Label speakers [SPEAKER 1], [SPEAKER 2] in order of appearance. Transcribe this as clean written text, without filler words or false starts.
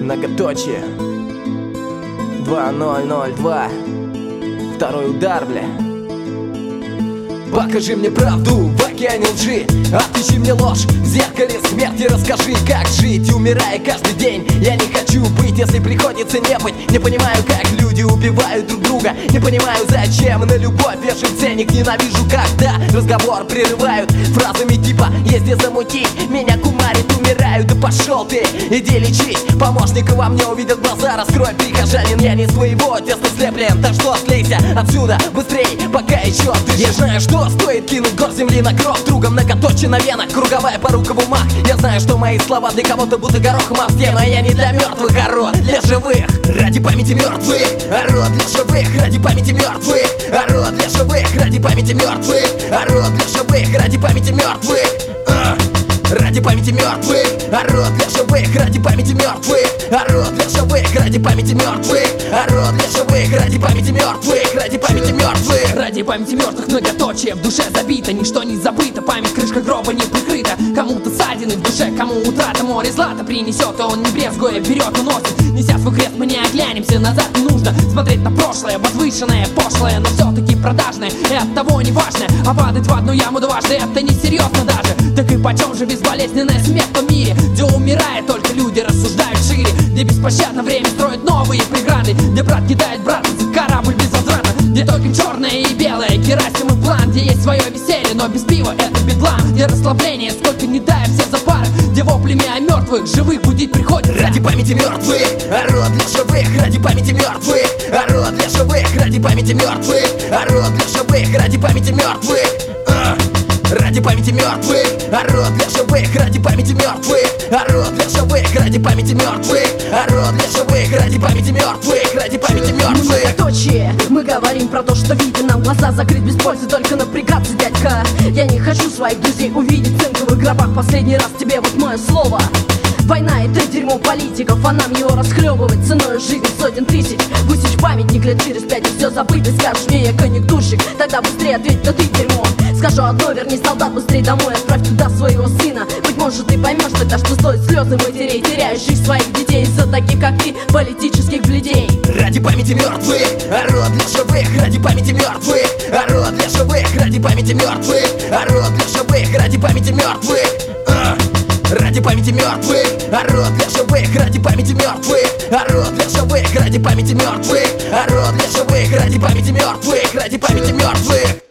[SPEAKER 1] Многоточие 2002. Второй удар, бля. Покажи мне правду в океане лжи, отыщи мне ложь в зеркале смерти. Расскажи, как жить, умирая каждый день. Я не хочу быть, если приходится не быть. Не понимаю, как люди убивают друг друга. Не понимаю, зачем на любовь вешают ценник. Ненавижу, когда разговор прерывают фразами типа «если замутить, меня кумарит, умираю». Да пошел ты, иди лечись. Помощника во мне увидят глаза, раскрой, прихожанин. Я не своего теста слеплен, так что слейся отсюда быстрей, пока еще дышишь. Я знаю, что стоит кинуть гор земли на гроб друга. Многоточие на венах, круговая порука в умах. Я знаю, что мои слова для кого-то будто горохом об стену. Я не для мертвых, ору для живых, ради памяти мертвых. Ору для живых, ради памяти мертвых. Ору для живых, ради памяти мертвых. Ору для живых, ради памяти мертвых. Ради памяти мертвых. Ору для живых, ради памяти мертвых. Ору для живых, ради памяти мертвых. Ору для живых, ради памяти мертвых. Ради памяти мертвых.
[SPEAKER 2] Ради памяти мертвых многоточие в душе забито, ничто не забыто, память крышка гроба не прикрыта. Кому-то ссадины в душе, кому утрата море злата принесет, и он не брезгуя вперед уносит. Неся свой крест, мы не оглянемся назад, не нужно смотреть на прошлое, возвышенное, пошлое, но все-таки продажное, и оттого не важное. А падать в одну яму дважды, это несерьезно даже. Так и почем же безболезненная смерть в мире, где умирает только люди, рассуждают шире, где беспощадно время строит новые преграды, где брат кидает брата за корабль без возврата, где только черное и белое, Герасим и план, где есть свое веселье, но без пива это бедлам, где расслабление, сколько не дай все за пары, где воплями о мертвых, живых будить приходится.
[SPEAKER 1] Ради памяти мертвых, ору для живых, ради памяти мертвых. Ору для живых, ради памяти мертвых. Ору для живых, ради памяти мертвых. Ради памяти мертвых. Ору для живых, ради памяти мертвых. Ору для живых, ради памяти мертвых. Ору для живых, ради памяти мертвых. Ради памяти мертвых.
[SPEAKER 3] Многоточие. Мы говорим про то, что видим, нам глаза закрыть без пользы, только напрягаться, дядька. Я не хочу своих друзей увидеть в цинковых гробах. Последний раз тебе вот мое слово. Война — это дерьмо политиков, а нам его расхлебывать ценой жизни сотен тысяч. Высечь памятник лет через 5 и все забыть. И скажешь мне, я конъюнктурщик, тогда быстрее ответь, да ты дерьмо. Скажу одно, верни солдат быстрее домой, отправь туда своего сына. Быть может ты поймешь тогда, что стоит слезы матерей, теряющих своих детей из-за таких как ты, политических бледей.
[SPEAKER 1] Ради памяти мертвых, ору для живых, ради памяти мертвых. Ору для живых, ради памяти мертвых. Ору для живых, ради памяти мертвых. Ради памяти мертвых, ору для живых, ради памяти мертвых. Ору для живых, ради памяти мертвых. Ору для живых, ради памяти мертвых. Ради памяти мертвых.